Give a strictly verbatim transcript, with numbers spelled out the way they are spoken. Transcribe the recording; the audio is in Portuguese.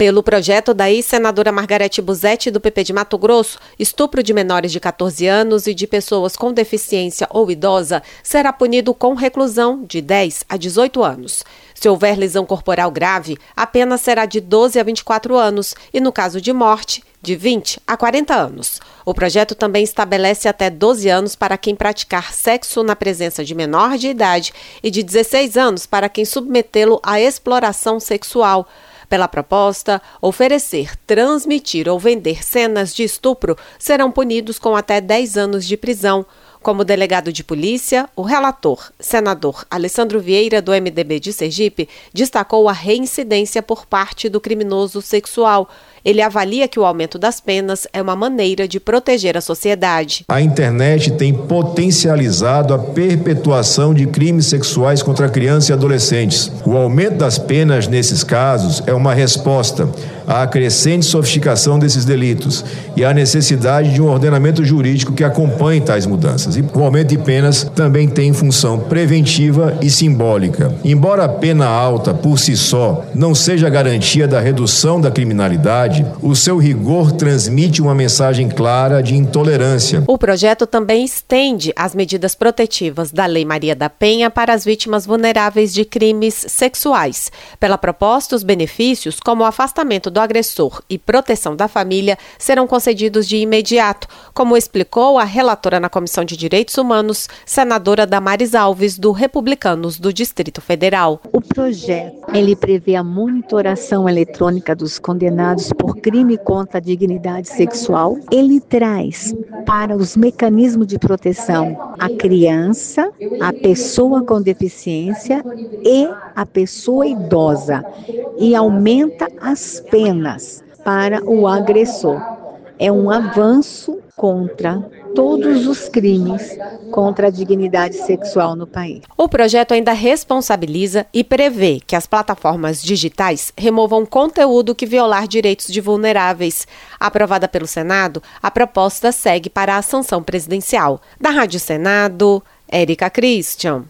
Pelo projeto da ex-senadora Margarete Busetti, do P P de Mato Grosso, estupro de menores de catorze anos e de pessoas com deficiência ou idosa será punido com reclusão de dez a dezoito anos. Se houver lesão corporal grave, a pena será de doze a vinte e quatro anos e, no caso de morte, de vinte a quarenta anos. O projeto também estabelece até doze anos para quem praticar sexo na presença de menor de idade e de dezesseis anos para quem submetê-lo à exploração sexual. Pela proposta, oferecer, transmitir ou vender cenas de estupro serão punidos com até dez anos de prisão. Como delegado de polícia, o relator, senador Alessandro Vieira, do M D B de Sergipe, destacou a reincidência por parte do criminoso sexual. Ele avalia que o aumento das penas é uma maneira de proteger a sociedade. A internet tem potencializado a perpetuação de crimes sexuais contra crianças e adolescentes. O aumento das penas nesses casos é uma resposta à crescente sofisticação desses delitos e à necessidade de um ordenamento jurídico que acompanhe tais mudanças. E o aumento de penas também tem função preventiva e simbólica. Embora a pena alta, por si só, não seja garantia da redução da criminalidade, o seu rigor transmite uma mensagem clara de intolerância. O projeto também estende as medidas protetivas da Lei Maria da Penha para as vítimas vulneráveis de crimes sexuais. Pela proposta, os benefícios, como o afastamento do agressor e proteção da família, serão concedidos de imediato, como explicou a relatora na Comissão de Direitos Humanos, senadora Damares Alves, do Republicanos do Distrito Federal. O projeto, ele prevê a monitoração eletrônica dos condenados por crime contra a dignidade sexual. Ele traz para os mecanismos de proteção a criança, a pessoa com deficiência e a pessoa idosa e aumenta as penas para o agressor. É um avanço contra todos os crimes contra a dignidade sexual no país. O projeto ainda responsabiliza e prevê que as plataformas digitais removam conteúdo que violar direitos de vulneráveis. Aprovada pelo Senado, a proposta segue para a sanção presidencial. Da Rádio Senado, Érica Christian.